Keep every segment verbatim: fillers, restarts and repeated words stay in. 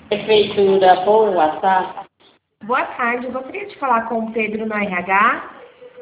Prefeitura, boa, tá? Boa tarde, eu gostaria de falar com o Pedro no R H.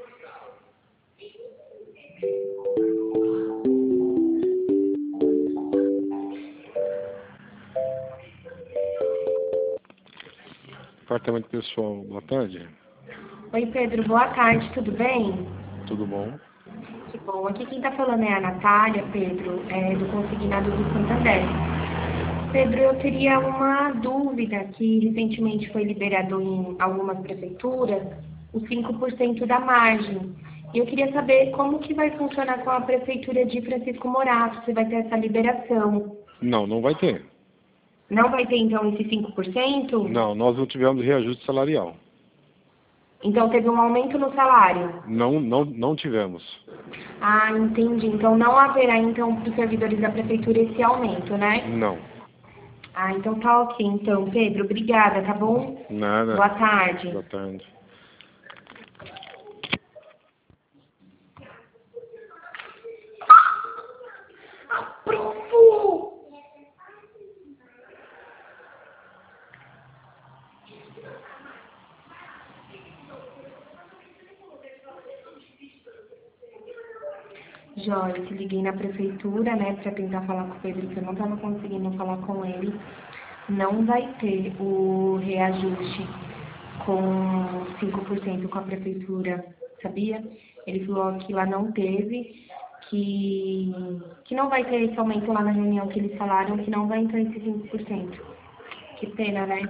Departamento pessoal, boa tarde. Oi Pedro, boa tarde, tudo bem? Tudo bom? Que bom, aqui quem está falando é a Natália, Pedro, é do Consignado do Santander. Pedro, eu teria uma dúvida que recentemente foi liberado em algumas prefeituras os cinco por cento da margem. E eu queria saber como que vai funcionar com a prefeitura de Francisco Morato, se vai ter essa liberação. Não, não vai ter. Não vai ter então esse cinco por cento? Não, nós não tivemos reajuste salarial. Então teve um aumento no salário? Não, não, não tivemos. Ah, entendi. Então não haverá então para os servidores da prefeitura esse aumento, né? Não. Ah, então tá ok. Então, Pedro, obrigada, tá bom? Nada. Boa tarde. Boa tarde. Profu! Joyce, liguei na prefeitura, né, para tentar falar com o Pedro, que eu não estava conseguindo falar com ele. Não vai ter o reajuste com cinco por cento com a prefeitura, sabia? Ele falou que lá não teve, que, que não vai ter esse aumento lá na reunião que eles falaram, que não vai entrar esse cinco por cento. Que pena, né?